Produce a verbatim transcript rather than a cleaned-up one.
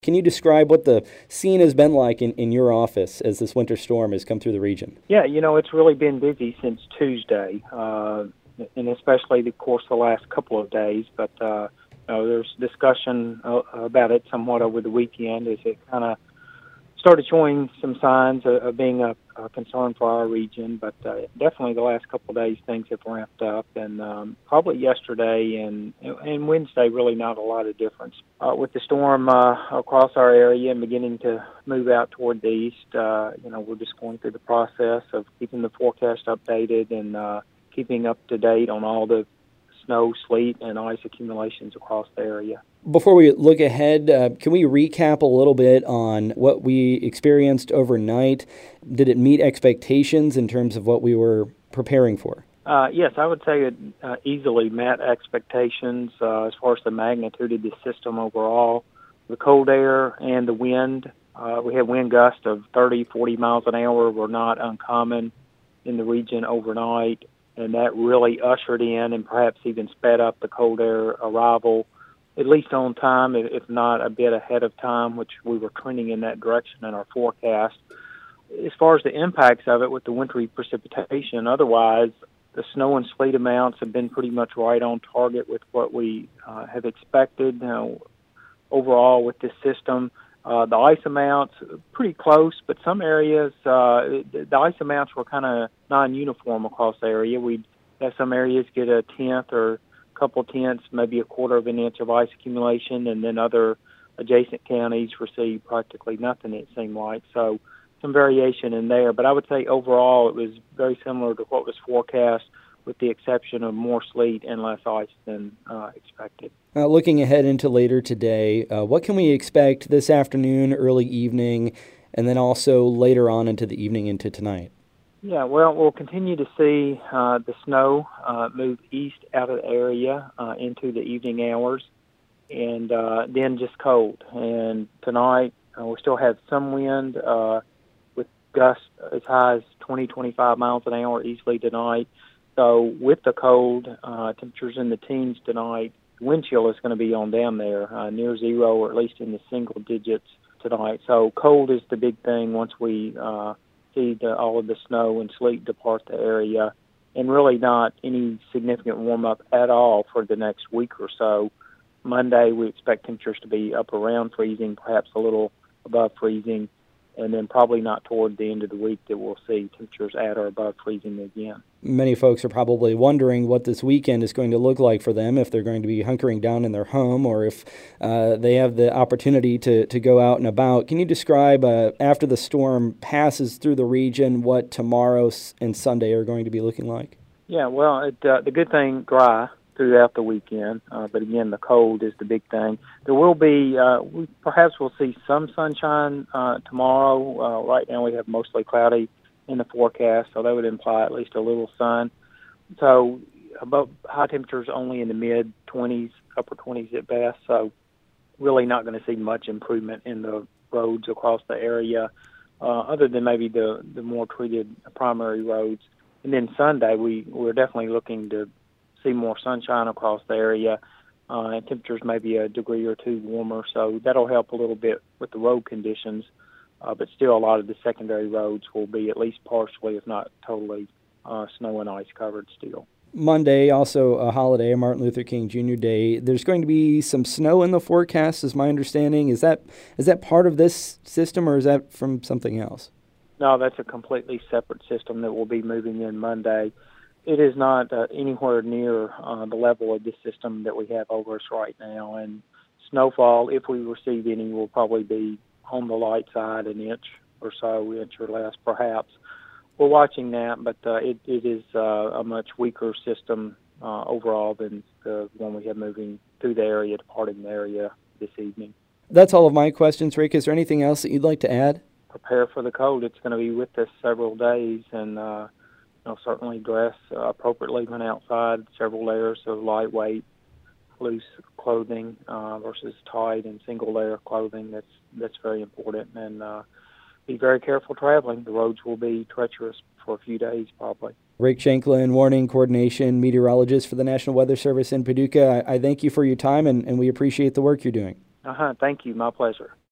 Can you describe what the scene has been like in, in your office as this winter storm has come through the region? Yeah, you know, it's really been busy since Tuesday, uh, and especially, of course, the last couple of days. But uh, you know, there's discussion uh, about it somewhat over the weekend as it kind of started showing some signs of, of being a, a concern for our region. But uh, definitely the last couple of days, things have ramped up, and um, probably yesterday and and Wednesday, really not a lot of difference. Uh, with the storm uh, across our area and beginning to move out toward the east, uh, you know, we're just going through the process of keeping the forecast updated and uh, keeping up to date on all the snow, sleet, and ice accumulations across the area. Before we look ahead, uh, can we recap a little bit on what we experienced overnight? Did it meet expectations in terms of what we were preparing for? Uh, yes, I would say it uh, easily met expectations uh, as far as the magnitude of the system overall. The cold air and the wind, uh, we had wind gusts of thirty, forty miles an hour were not uncommon in the region overnight, and that really ushered in and perhaps even sped up the cold air arrival, at least on time, if not a bit ahead of time, which we were trending in that direction in our forecast. As far as the impacts of it with the wintry precipitation, otherwise, the snow and sleet amounts have been pretty much right on target with what we uh, have expected. You know, overall with this system, uh, the ice amounts pretty close, but some areas uh, the ice amounts were kind of non-uniform across the area. We'd have some areas get a tenth or a couple tenths, maybe a quarter of an inch of ice accumulation, and then other adjacent counties received practically nothing, it seemed like. So some variation in there, but I would say overall it was very similar to what was forecast, with the exception of more sleet and less ice than uh, expected. Uh, looking ahead into later today, uh, what can we expect this afternoon, early evening, and then also later on into the evening into tonight? Yeah, well, we'll continue to see uh, the snow uh, move east out of the area uh, into the evening hours, and uh, then just cold. And tonight uh, we still have some wind, uh, gusts as high as twenty, twenty-five miles an hour easily tonight. So with the cold, uh, temperatures in the teens tonight, wind chill is going to be on down there, uh, near zero or at least in the single digits tonight. So cold is the big thing once we uh, see the, all of the snow and sleet depart the area, and really not any significant warm-up at all for the next week or so. Monday, we expect temperatures to be up around freezing, perhaps a little above freezing, and then probably not toward the end of the week that we'll see temperatures at or above freezing again. Many folks are probably wondering what this weekend is going to look like for them, if they're going to be hunkering down in their home or if uh, they have the opportunity to, to go out and about. Can you describe, uh, after the storm passes through the region, what tomorrow and Sunday are going to be looking like? Yeah, well, it, uh, the good thing, dry throughout the weekend, uh, but again, the cold is the big thing. There will be, uh, we perhaps we'll see some sunshine uh, tomorrow. Uh, right now we have mostly cloudy in the forecast, so that would imply at least a little sun. So about high temperatures only in the mid twenties, upper twenties at best, so really not going to see much improvement in the roads across the area, uh, other than maybe the, the more treated primary roads. And then Sunday, we, we're definitely looking to see more sunshine across the area, uh, and temperatures maybe a degree or two warmer, so that'll help a little bit with the road conditions, uh, but still a lot of the secondary roads will be at least partially, if not totally, uh, snow and ice covered still. Monday, also a holiday, Martin Luther King Junior Day. There's going to be some snow in the forecast, is my understanding. Is that is that part of this system, or is that from something else? No, that's a completely separate system that will be moving in Monday. It is not uh, anywhere near uh, the level of this system that we have over us right now. And snowfall, if we receive any, will probably be on the light side, an inch or so, inch or less perhaps. We're watching that, but uh, it, it is uh, a much weaker system uh, overall than the one we have moving through the area, departing the area this evening. That's all of my questions, Rick. Is there anything else that you'd like to add? Prepare for the cold. It's going to be with us several days, and uh, you know, certainly dress uh, appropriately when outside. Several layers of lightweight, loose clothing uh, versus tight and single layer clothing. That's that's very important. And uh, be very careful traveling. The roads will be treacherous for a few days probably. Rick Shanklin, Warning Coordination Meteorologist for the National Weather Service in Paducah. I, I thank you for your time, and, and we appreciate the work you're doing. Uh-huh. Thank you. My pleasure.